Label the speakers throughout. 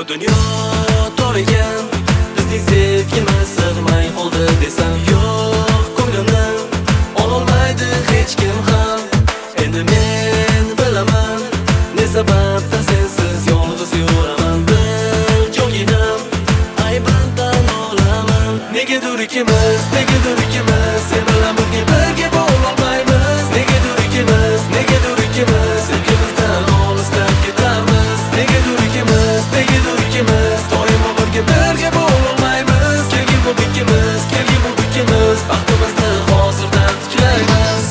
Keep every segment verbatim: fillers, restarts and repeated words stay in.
Speaker 1: dunyo tor ekan, bizning sevgimiz sig'may qoldi desam yo'q, ko'nglimni ololmaydi hech kim ham. Endi men bilaman, ne sababdan sensiz yolg'iz yuraman. Bir joyinam aybimdan olaman. Negadir ikimiz, negadir ikimiz sen bilan birga birga bo'lolmaymiz. Negadir ikimiz, negadir ikimiz sevgimizdan olisdan ketamiz. Negadir ikimiz, negadir ikimiz doimo birga birga bo'lolmaymiz. Kelgin bu ikkimiz, kelgin bu ikkimiz baxtimizni hozirdan tiklaymiz.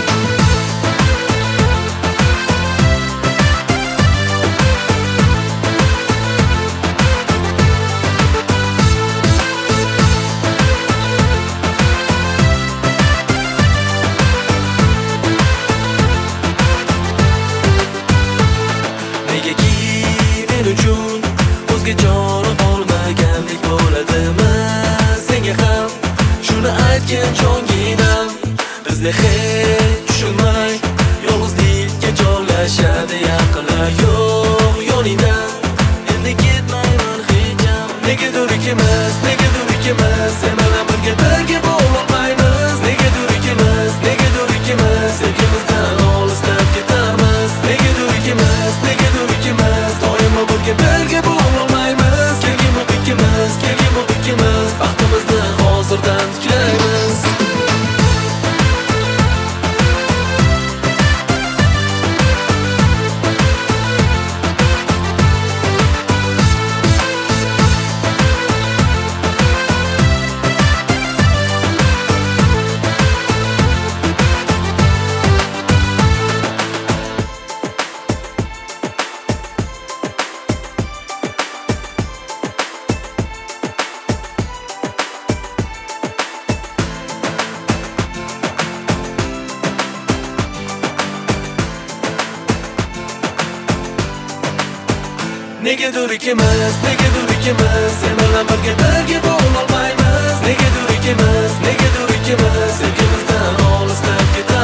Speaker 1: Negaki men uchun o'zga joni qolmagandek bo'ladimi? Senga ham shuni aytgan jonginam. Bizni hech tushunmay yolg'izlikka joylashadi yaqinlar yo'q yoningda. Endi ketmayman hech ham. Negadir ikimiz, negadir ikimiz sen bilan birga birga bo'lolmaymiz. Negadir ikimiz, negadir ikimiz sevgimizdan olisdan ketamiz. Negadir ikimiz, negadir ikimiz doimo birga birga bo'lolmaymiz. Kelgin bu ikkimiz, kelgin bu ikkimiz baxtimizni hozirdan tiklaymiz. Negadir ikimiz, negadir ikimiz sen bilan birga birga bo'lolmaymiz. Negadir ikimiz, negadir ikimiz sevgimizdan olisdan ketamiz.